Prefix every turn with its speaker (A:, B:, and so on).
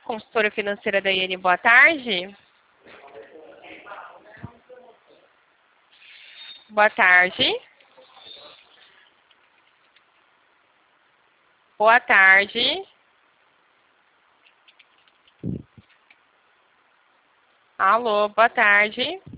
A: Consultora financeira da IN, boa tarde. Boa tarde. Boa tarde. Alô, boa tarde.